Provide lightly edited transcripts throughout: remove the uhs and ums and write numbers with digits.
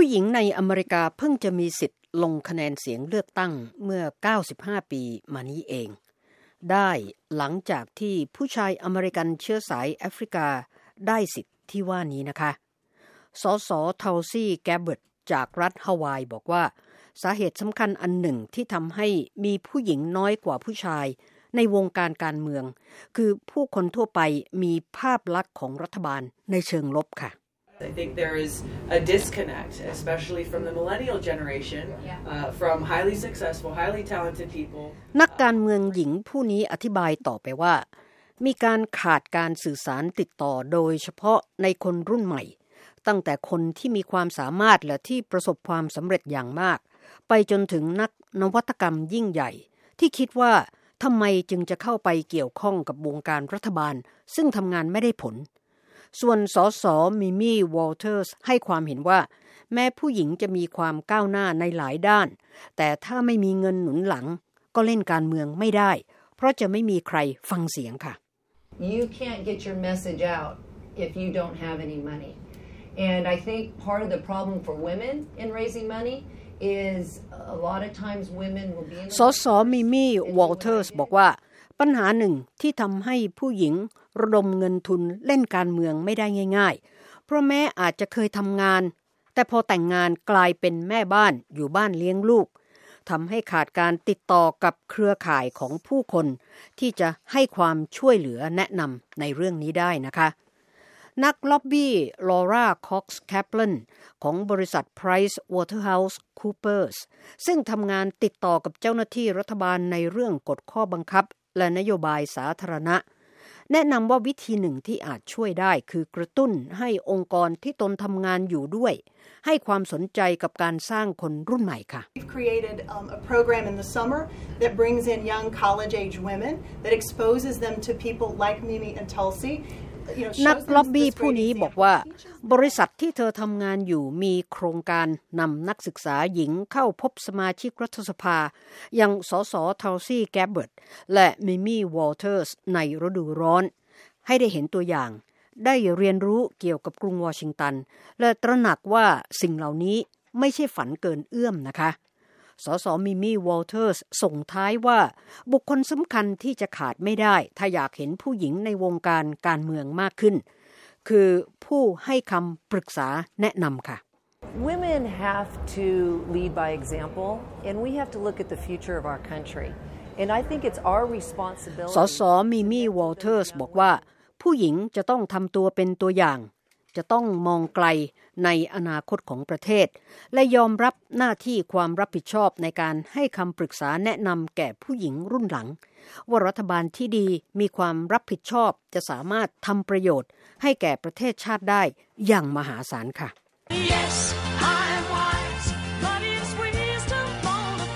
ผู้หญิงในอเมริกาเพิ่งจะมีสิทธิ์ลงคะแนนเสียงเลือกตั้งเมื่อ95ปีมานี้เองได้หลังจากที่ผู้ชายอเมริกันเชื้อสายแอฟริกาได้สิทธิ์ที่ว่านี้นะคะสสเทลซี่แกบเบิร์ตจากรัฐฮาวายบอกว่าสาเหตุสำคัญอันหนึ่งที่ทำให้มีผู้หญิงน้อยกว่าผู้ชายในวงการการเมืองคือผู้คนทั่วไปมีภาพลักษณ์ของรัฐบาลในเชิงลบค่ะ I think there is a disconnect, especially from the millennial generation, from highly successful, highly talented people. นักการเมืองหญิงผู้นี้อธิบายต่อไปว่ามีการขาดการสื่อสารติดต่อโดยเฉพาะในคนรุ่นใหม่ตั้งแต่คนที่มีความสามารถและที่ประสบความสำเร็จอย่างมากไปจนถึงนักนวัตกรรมยิ่งใหญ่ที่คิดว่าทำไมจึงจะเข้าไปเกี่ยวข้องกับวงการรัฐบาลซึ่งทำงานไม่ได้ผลส่วนสสมิมี่วอลเทอร์สให้ความเห็นว่าแม้ผู้หญิงจะมีความก้าวหน้าในหลายด้านแต่ถ้าไม่มีเงินหนุนหลังก็เล่นการเมืองไม่ได้เพราะจะไม่มีใครฟังเสียงค่ะ You can't get your message out if you don't have any money. And I think part of the problem for women in raising money is a lot of times women will be in สสมิมี่วอลเทอร์สบอกว่าปัญหาหนึ่งที่ทำให้ผู้หญิงระดมเงินทุนเล่นการเมืองไม่ได้ง่ายๆเพราะแม้อาจจะเคยทำงานแต่พอแต่งงานกลายเป็นแม่บ้านอยู่บ้านเลี้ยงลูกทำให้ขาดการติดต่อกับเครือข่ายของผู้คนที่จะให้ความช่วยเหลือแนะนำในเรื่องนี้ได้นะคะนักล็อบบี้ลอร่าค็อกซ์แคปเลนของบริษัท Price Waterhouse Coopers ซึ่งทำงานติดต่อกับเจ้าหน้าที่รัฐบาลในเรื่องกฎข้อบังคับและนโยบายสาธารณะแนะนำว่าวิธีหนึ่งที่อาจช่วยได้คือกระตุ้นให้องค์กรที่ตนทำงานอยู่ด้วยให้ความสนใจกับการสร้างคนรุ่นใหม่ค่ะ We've created a program in the summer that brings in young college-age women that exposes them to people like Mimi and Tulsiนักล็อบบี้ผู้นี้บอกว่าบริษัทที่เธอทำงานอยู่มีโครงการนำนักศึกษาหญิงเข้าพบสมาชิกรัฐสภาอย่างสสเทลซี่แกบเบิร์ตและมิมี่วอลเทอร์สในฤดูร้อนให้ได้เห็นตัวอย่างได้เรียนรู้เกี่ยวกับกรุงวอชิงตันและตระหนักว่าสิ่งเหล่านี้ไม่ใช่ฝันเกินเอื้อมนะคะสสมิมี่วอลเทอร์สส่งท้ายว่าบุคคลสำคัญที่จะขาดไม่ได้ถ้าอยากเห็นผู้หญิงในวงการการเมืองมากขึ้นคือผู้ให้คำปรึกษาแนะนำค่ะ Women have to lead by example and we have to look at the future of our country and I think it's our responsibility สสมิมี่วอลเทอร์สบอกว่าผู้หญิงจะต้องทำตัวเป็นตัวอย่างจะต้องมองไกลในอนาคตของประเทศและยอมรับหน้าที่ความรับผิดชอบในการให้คำปรึกษาแนะนำแก่ผู้หญิงรุ่นหลังว่ารัฐบาลที่ดีมีความรับผิดชอบจะสามารถทำประโยชน์ให้แก่ประเทศชาติได้อย่างมหาศาลค่ะ Yes, I'm wise, but it's wisdom for the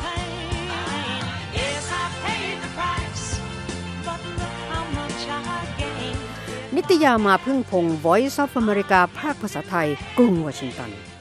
pain. Yes, I paid the price, but look how much I gained. นิตยามาพึ่งพงศ์ Voice of America ภาคภาษาไทยกรุงวอชิงตัน